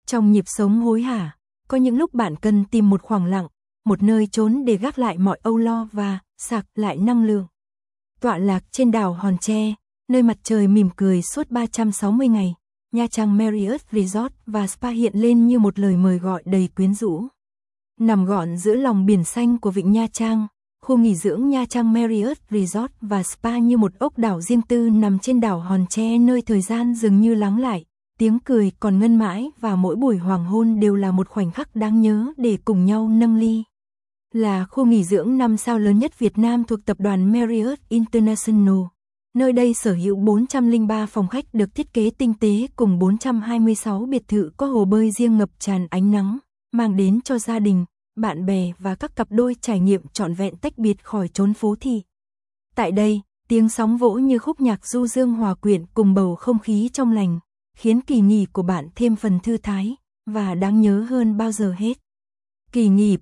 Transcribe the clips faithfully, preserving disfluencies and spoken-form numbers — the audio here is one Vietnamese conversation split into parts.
Trong nhịp sống hối hả, có những lúc bạn cần tìm một khoảng lặng, một nơi trốn để gác lại mọi âu lo và sạc lại năng lượng. Tọa lạc trên đảo Hòn Tre, nơi mặt trời mỉm cười suốt ba trăm sáu mươi ngày, Nha Trang Marriott Resort và Spa hiện lên như một lời mời gọi đầy quyến rũ. Nằm gọn giữa lòng biển xanh của vịnh Nha Trang, khu nghỉ dưỡng Nha Trang Marriott Resort và Spa như một ốc đảo riêng tư nằm trên đảo Hòn Tre, nơi thời gian dường như lắng lại, tiếng cười còn ngân mãi và mỗi buổi hoàng hôn đều là một khoảnh khắc đáng nhớ để cùng nhau nâng ly. Là khu nghỉ dưỡng năm sao lớn nhất Việt Nam thuộc tập đoàn Marriott International. Nơi đây sở hữu bốn trăm lẻ ba phòng khách được thiết kế tinh tế cùng bốn trăm hai mươi sáu biệt thự có hồ bơi riêng ngập tràn ánh nắng, mang đến cho gia đình, bạn bè và các cặp đôi trải nghiệm trọn vẹn tách biệt khỏi chốn phố thị. Tại đây, tiếng sóng vỗ như khúc nhạc du dương hòa quyện cùng bầu không khí trong lành, khiến kỳ nghỉ của bạn thêm phần thư thái và đáng nhớ hơn bao giờ hết. Kỳ nghỉ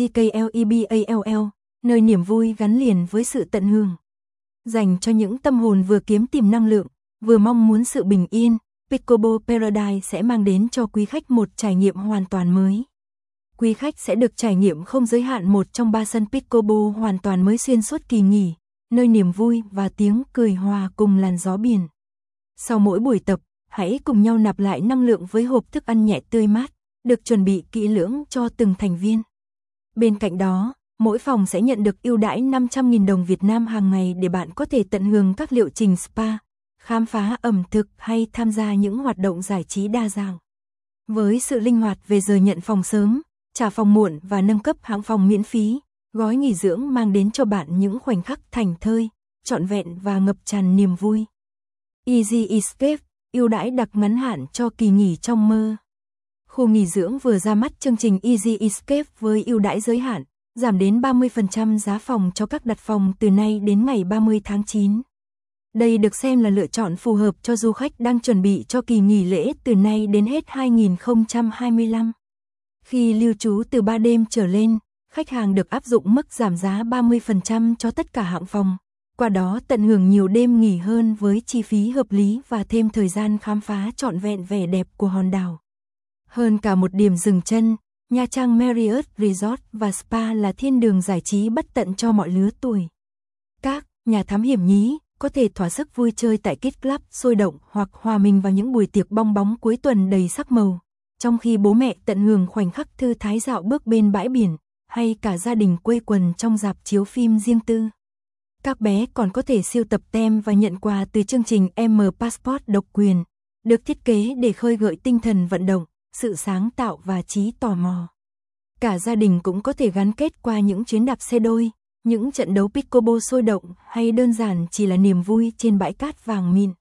Pickleball, nơi niềm vui gắn liền với sự tận hưởng. Dành cho những tâm hồn vừa kiếm tìm năng lượng, vừa mong muốn sự bình yên, Pickleball Paradise sẽ mang đến cho quý khách một trải nghiệm hoàn toàn mới. Quý khách sẽ được trải nghiệm không giới hạn một trong ba sân Pickleball hoàn toàn mới xuyên suốt kỳ nghỉ, nơi niềm vui và tiếng cười hòa cùng làn gió biển. Sau mỗi buổi tập, hãy cùng nhau nạp lại năng lượng với hộp thức ăn nhẹ tươi mát, được chuẩn bị kỹ lưỡng cho từng thành viên. Bên cạnh đó, mỗi phòng sẽ nhận được ưu đãi năm trăm nghìn đồng Việt Nam hàng ngày để bạn có thể tận hưởng các liệu trình spa, khám phá ẩm thực hay tham gia những hoạt động giải trí đa dạng. Với sự linh hoạt về giờ nhận phòng sớm, trả phòng muộn và nâng cấp hạng phòng miễn phí, gói nghỉ dưỡng mang đến cho bạn những khoảnh khắc thảnh thơi, trọn vẹn và ngập tràn niềm vui. Easy Escape, ưu đãi đặc ngắn hạn cho kỳ nghỉ trong mơ. Khu nghỉ dưỡng vừa ra mắt chương trình Easy Escape với ưu đãi giới hạn, giảm đến ba mươi phần trăm giá phòng cho các đặt phòng từ nay đến ngày ba mươi tháng chín. Đây được xem là lựa chọn phù hợp cho du khách đang chuẩn bị cho kỳ nghỉ lễ từ nay đến hết hai nghìn không trăm hai mươi lăm. Khi lưu trú từ ba đêm trở lên, khách hàng được áp dụng mức giảm giá ba mươi phần trăm cho tất cả hạng phòng, qua đó tận hưởng nhiều đêm nghỉ hơn với chi phí hợp lý và thêm thời gian khám phá trọn vẹn vẻ đẹp của hòn đảo. Hơn cả một điểm dừng chân, Nha Trang Marriott Resort và Spa là thiên đường giải trí bất tận cho mọi lứa tuổi. Các nhà thám hiểm nhí có thể thỏa sức vui chơi tại Kids Club sôi động hoặc hòa mình vào những buổi tiệc bong bóng cuối tuần đầy sắc màu, trong khi bố mẹ tận hưởng khoảnh khắc thư thái dạo bước bên bãi biển, hay cả gia đình quây quần trong rạp chiếu phim riêng tư. Các bé còn có thể sưu tập tem và nhận quà từ chương trình M Passport độc quyền, được thiết kế để khơi gợi tinh thần vận động, sự sáng tạo và trí tò mò. Cả gia đình cũng có thể gắn kết qua những chuyến đạp xe đôi, những trận đấu pickleball sôi động hay đơn giản chỉ là niềm vui trên bãi cát vàng mịn.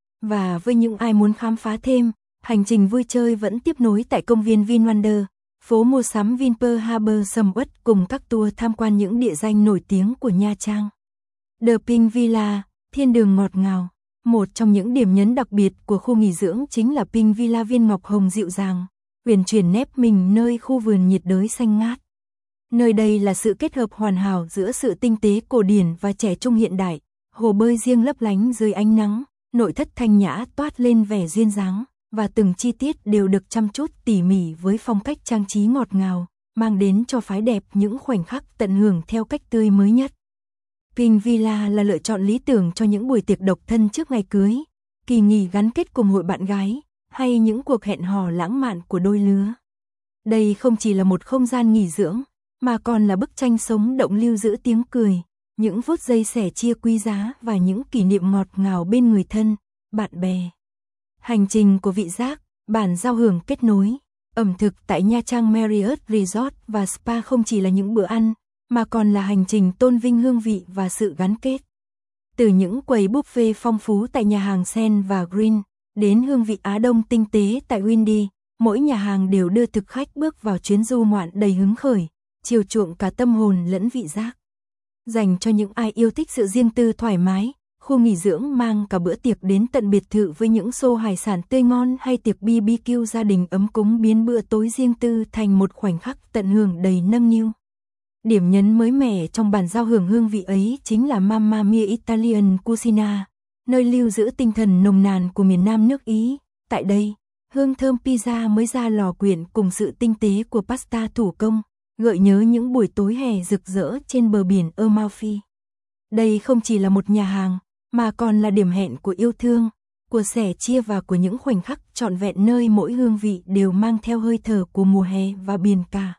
Và với những ai muốn khám phá thêm, hành trình vui chơi vẫn tiếp nối tại công viên VinWonder, phố mua sắm Vinpearl Harbor sầm uất cùng các tour tham quan những địa danh nổi tiếng của Nha Trang. The Pink Villa, thiên đường ngọt ngào. Một trong những điểm nhấn đặc biệt của khu nghỉ dưỡng chính là Pink Villa viên ngọc hồng dịu dàng, huyền chuyển nép mình nơi khu vườn nhiệt đới xanh ngát. Nơi đây là sự kết hợp hoàn hảo giữa sự tinh tế cổ điển và trẻ trung hiện đại, hồ bơi riêng lấp lánh dưới ánh nắng, nội thất thanh nhã toát lên vẻ duyên dáng, và từng chi tiết đều được chăm chút tỉ mỉ với phong cách trang trí ngọt ngào, mang đến cho phái đẹp những khoảnh khắc tận hưởng theo cách tươi mới nhất. Pink Villa là lựa chọn lý tưởng cho những buổi tiệc độc thân trước ngày cưới, kỳ nghỉ gắn kết cùng hội bạn gái, hay những cuộc hẹn hò lãng mạn của đôi lứa. Đây không chỉ là một không gian nghỉ dưỡng, mà còn là bức tranh sống động lưu giữ tiếng cười, những phút giây sẻ chia quý giá và những kỷ niệm ngọt ngào bên người thân, bạn bè. Hành trình của vị giác, bản giao hưởng kết nối, ẩm thực tại Nha Trang Marriott Resort và Spa không chỉ là những bữa ăn, mà còn là hành trình tôn vinh hương vị và sự gắn kết. Từ những quầy buffet phong phú tại nhà hàng Sen và Green, đến hương vị Á Đông tinh tế tại Windy, mỗi nhà hàng đều đưa thực khách bước vào chuyến du ngoạn đầy hứng khởi, chiều chuộng cả tâm hồn lẫn vị giác. Dành cho những ai yêu thích sự riêng tư thoải mái, khu nghỉ dưỡng mang cả bữa tiệc đến tận biệt thự với những xô hải sản tươi ngon hay tiệc bê bê kiu gia đình ấm cúng biến bữa tối riêng tư thành một khoảnh khắc tận hưởng đầy nâng niu. Điểm nhấn mới mẻ trong bản giao hưởng hương vị ấy chính là Mamma Mia Italian Cucina, nơi lưu giữ tinh thần nồng nàn của miền Nam nước Ý. Tại đây, Hương thơm pizza mới ra lò quyện cùng sự tinh tế của pasta thủ công, gợi nhớ những buổi tối hè rực rỡ trên bờ biển Amalfi. Đây không chỉ là một nhà hàng, mà còn là điểm hẹn của yêu thương, của sẻ chia và của những khoảnh khắc trọn vẹn nơi mỗi hương vị đều mang theo hơi thở của mùa hè và biển cả.